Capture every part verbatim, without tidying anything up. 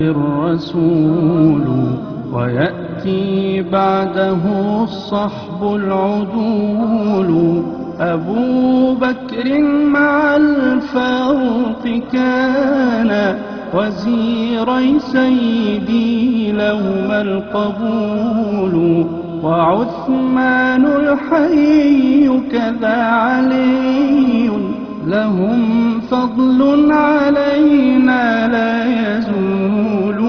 الرسول ويأتي بعده الصحب العدول أبو بكر مع الفاروق كان وزيري سيدي لهما القبول وعثمان الحي كذا علي لهم فضل علينا لا يزول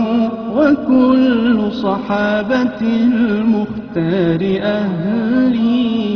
وكل صحابة المختار أهلي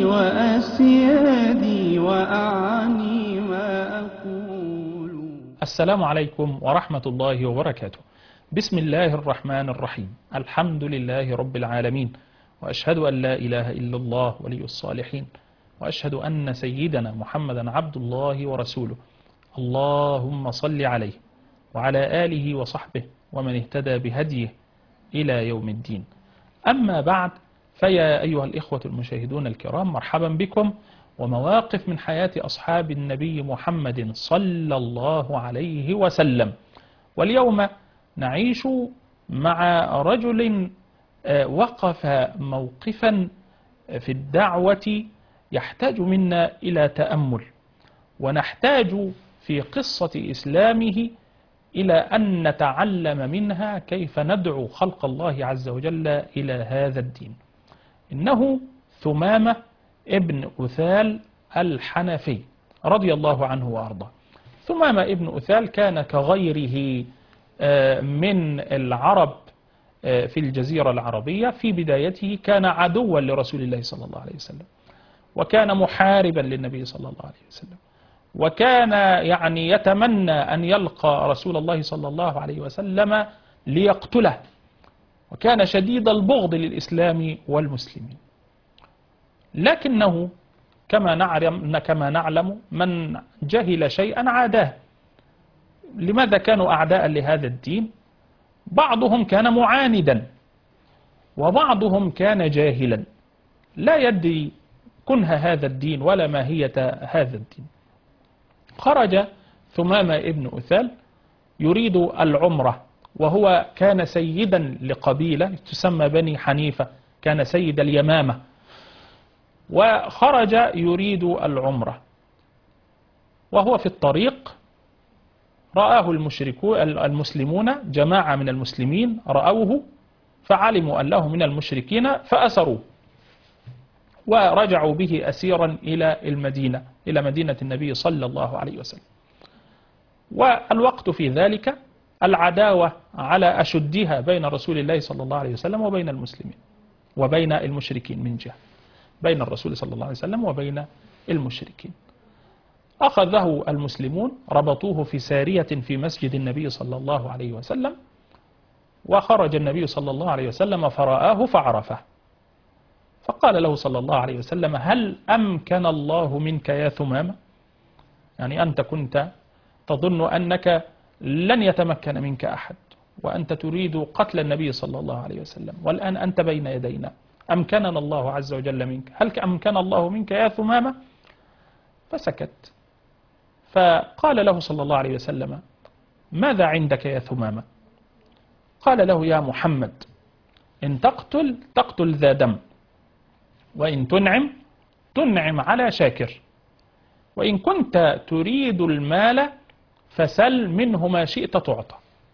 وأسيادي وأعني ما أقول. السلام عليكم ورحمة الله وبركاته. بسم الله الرحمن الرحيم. الحمد لله رب العالمين، وأشهد أن لا إله إلا الله ولي الصالحين، وأشهد أن سيدنا محمدا عبد الله ورسوله. اللهم صل عليه وعلى آله وصحبه ومن اهتدى بهديه إلى يوم الدين. أما بعد، فيا أيها الإخوة المشاهدون الكرام، مرحبا بكم ومواقف من حياة أصحاب النبي محمد صلى الله عليه وسلم. واليوم نعيش مع رجل وقف موقفا في الدعوة يحتاج منا إلى تأمل، ونحتاج في قصة إسلامه إلى أن نتعلم منها كيف ندعو خلق الله عز وجل إلى هذا الدين. إنه ثمامة ابن أثال الحنفي رضي الله عنه وأرضاه. ثمامة ابن أثال كان كغيره من العرب في الجزيرة العربية. في بدايته كان عدوا لرسول الله صلى الله عليه وسلم، وكان محاربا للنبي صلى الله عليه وسلم، وكان يعني يتمنى أن يلقى رسول الله صلى الله عليه وسلم ليقتله، وكان شديد البغض للإسلام والمسلمين. لكنه كما نعلم كما نعلم من جهل شيئا عاداه. لماذا كانوا أعداء لهذا الدين؟ بعضهم كان معاندا، وبعضهم كان جاهلا لا يدري كنه هذا الدين ولا ماهية هذا الدين. خرج ثمامة ابن أثال يريد العمرة، وهو كان سيدا لقبيلة تسمى بني حنيفة، كان سيد اليمامة، وخرج يريد العمرة. وهو في الطريق رآه المشركون المسلمون، جماعة من المسلمين رأوه فعلموا أنه من المشركين فأسروه، ورجعوا به أسيرا إلى المدينة إلى مدينة النبي صلى الله عليه وسلم. والوقت في ذلك العداوة على أشدها بين رسول الله صلى الله عليه وسلم وبين المسلمين وبين المشركين، من جهة بين الرسول صلى الله عليه وسلم وبين المشركين. أخذه المسلمون ربطوه في سارية في مسجد النبي صلى الله عليه وسلم، وخرج النبي صلى الله عليه وسلم فرآه فعرفه، فقال له صلى الله عليه وسلم: هل أمكن الله منك يا ثمامة؟ يعني أنت كنت تظن أنك لن يتمكن منك أحد، وأنت تريد قتل النبي صلى الله عليه وسلم، والآن أنت بين يدينا، أمكننا الله عز وجل منك، هل أمكن الله منك يا ثمامة؟ فسكت. فقال له صلى الله عليه وسلم: ماذا عندك يا ثمامة؟ قال له: يا محمد، إن تقتل تقتل ذا دم، وإن تنعم تنعم على شاكر، وإن كنت تريد المال فسل منه ما شئت تعطى.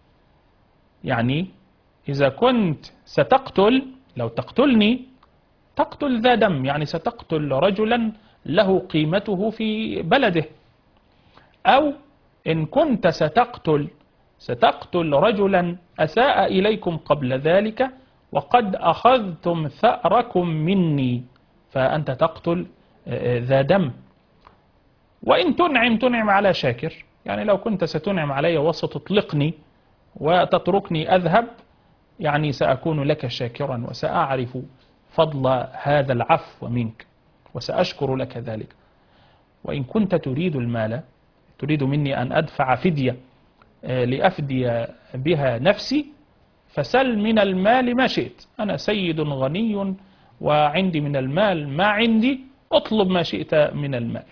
يعني إذا كنت ستقتل، لو تقتلني تقتل ذا دم، يعني ستقتل رجلا له قيمته في بلده، أو إن كنت ستقتل ستقتل رجلا أساء إليكم قبل ذلك وقد أخذتم ثأركم مني، فأنت تقتل ذا دم. وإن تنعم تنعم على شاكر، يعني لو كنت ستنعم علي وستطلقني وتتركني أذهب، يعني سأكون لك شاكرا وسأعرف فضل هذا العفو منك وسأشكر لك ذلك. وإن كنت تريد المال، تريد مني أن أدفع فدية لأفدي بها نفسي، فسل من المال ما شئت، أنا سيد غني وعندي من المال ما عندي، اطلب ما شئت من المال.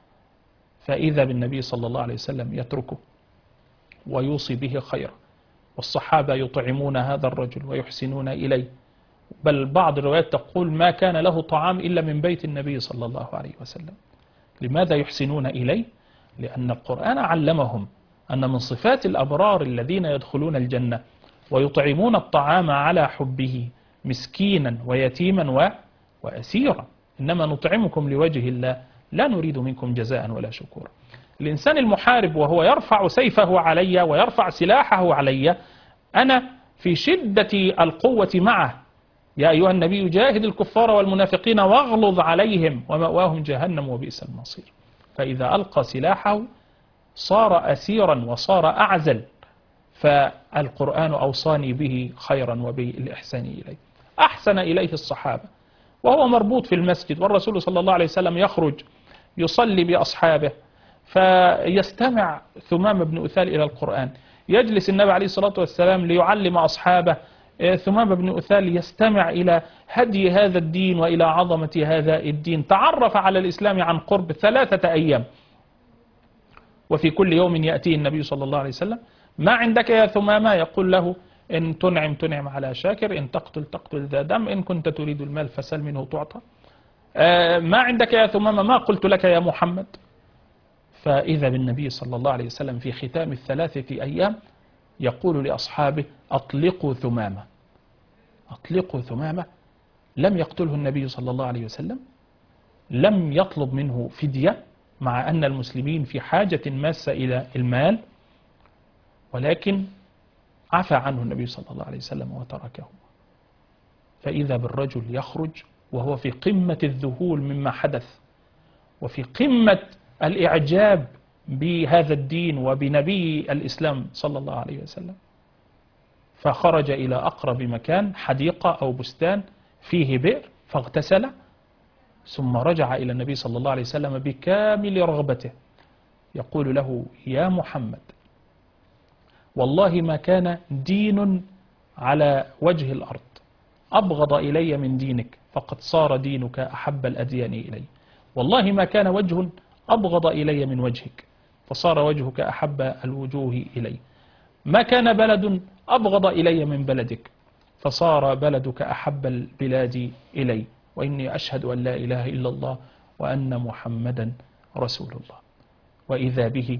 فإذا بالنبي صلى الله عليه وسلم يتركه ويوصي به خيرا، والصحابة يطعمون هذا الرجل ويحسنون إليه، بل بعض الروايات تقول ما كان له طعام إلا من بيت النبي صلى الله عليه وسلم. لماذا يحسنون إليه؟ لأن القرآن علمهم أن من صفات الأبرار الذين يدخلون الجنة ويطعمون الطعام على حبه مسكينا ويتيما وأسيرا، إنما نطعمكم لوجه الله لا نريد منكم جزاء ولا شكورا. الإنسان المحارب وهو يرفع سيفه علي ويرفع سلاحه علي، أنا في شدة القوة معه. يا أيها النبي جاهد الكفار والمنافقين واغلظ عليهم ومأواهم جهنم وبئس المصير. فإذا ألقى سلاحه صار أسيرا وصار أعزل، فالقرآن أوصاني به خيرا وبالإحسان إليه. أحسن إليه الصحابة وهو مربوط في المسجد، والرسول صلى الله عليه وسلم يخرج يصلي بأصحابه فيستمع ثمام بن أثال إلى القرآن. يجلس النبي عليه الصلاة والسلام ليعلم أصحابه، ثمام بن أثال يستمع إلى هدي هذا الدين وإلى عظمة هذا الدين. تعرف على الإسلام عن قرب ثلاثة أيام، وفي كل يوم يأتيه النبي صلى الله عليه وسلم: ما عندك يا ثمامة؟ يقول له: إن تنعم تنعم على شاكر، إن تقتل تقتل ذا دم، إن كنت تريد المال فسل منه تعطى. ما عندك يا ثمامة؟ ما قلت لك يا محمد. فإذا بالنبي صلى الله عليه وسلم في ختام الثلاثة أيام يقول لأصحابه: أطلقوا ثمامة، أطلقوا ثمامة. لم يقتله النبي صلى الله عليه وسلم، لم يطلب منه فدية مع أن المسلمين في حاجة ماسة إلى المال، ولكن عفى عنه النبي صلى الله عليه وسلم وتركه. فإذا بالرجل يخرج وهو في قمة الذهول مما حدث، وفي قمة الإعجاب بهذا الدين وبنبي الإسلام صلى الله عليه وسلم، فخرج إلى أقرب مكان، حديقة أو بستان فيه بئر، فاغتسل، ثم رجع إلى النبي صلى الله عليه وسلم بكامل رغبته يقول له: يا محمد، والله ما كان دين على وجه الأرض أبغض إلي من دينك، فقد صار دينك أحب الأديان إلي. والله ما كان وجه أبغض إلي من وجهك، فصار وجهك أحب الوجوه إلي. ما كان بلد أبغض إلي من بلدك، فصار بلدك أحب البلاد إلي. وإني أشهد أن لا إله إلا الله وأن محمدا رسول الله. وإذا به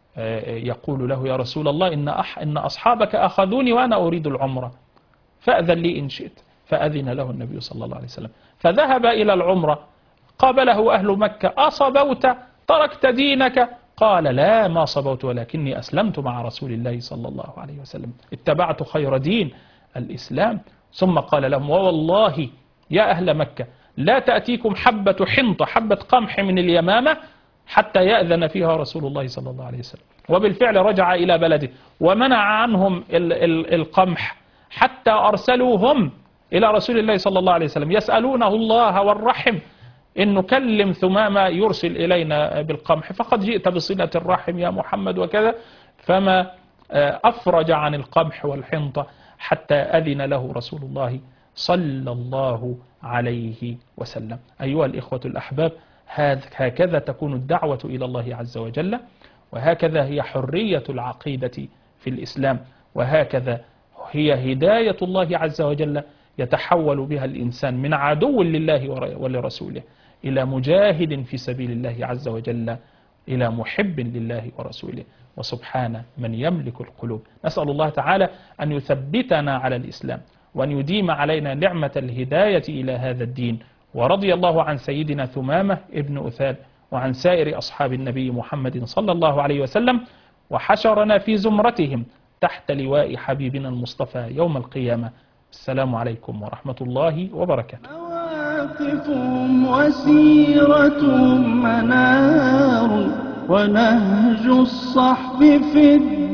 يقول له: يا رسول الله، إن, أح إن أصحابك أخذوني وأنا أريد العمرة، فأذن لي إن شئت. فأذن له النبي صلى الله عليه وسلم، فذهب إلى العمرة. قابله أهل مكة: أصبوت؟ تركت دينك؟ قال: لا، ما صبوت، ولكني أسلمت مع رسول الله صلى الله عليه وسلم، اتبعت خير دين الإسلام. ثم قال لهم: ووالله يا أهل مكة لا تأتيكم حبة حنطة، حبة قمح من اليمامة، حتى يأذن فيها رسول الله صلى الله عليه وسلم. وبالفعل رجع إلى بلده ومنع عنهم ال ال القمح، حتى أرسلوهم إلى رسول الله صلى الله عليه وسلم يسألونه الله والرحم إن نكلم ثمامة يرسل إلينا بالقمح، فقد جئت بصلة الرحم يا محمد وكذا. فما أفرج عن القمح والحنطة حتى أذن له رسول الله صلى الله عليه وسلم. أيها الإخوة الأحباب، هكذا تكون الدعوة إلى الله عز وجل، وهكذا هي حرية العقيدة في الإسلام، وهكذا هي هداية الله عز وجل يتحول بها الإنسان من عدو لله ولرسوله إلى مجاهد في سبيل الله عز وجل، إلى محب لله ورسوله. وسبحان من يملك القلوب. نسأل الله تعالى أن يثبتنا على الإسلام، وأن يديم علينا نعمة الهداية إلى هذا الدين. ورضي الله عن سيدنا ثمامة ابن أثال وعن سائر أصحاب النبي محمد صلى الله عليه وسلم، وحشرنا في زمرتهم تحت لواء حبيبنا المصطفى يوم القيامة. السلام عليكم ورحمة الله وبركاته. مواقفهم وسيرتهم منار، ونهج الصحب في الدين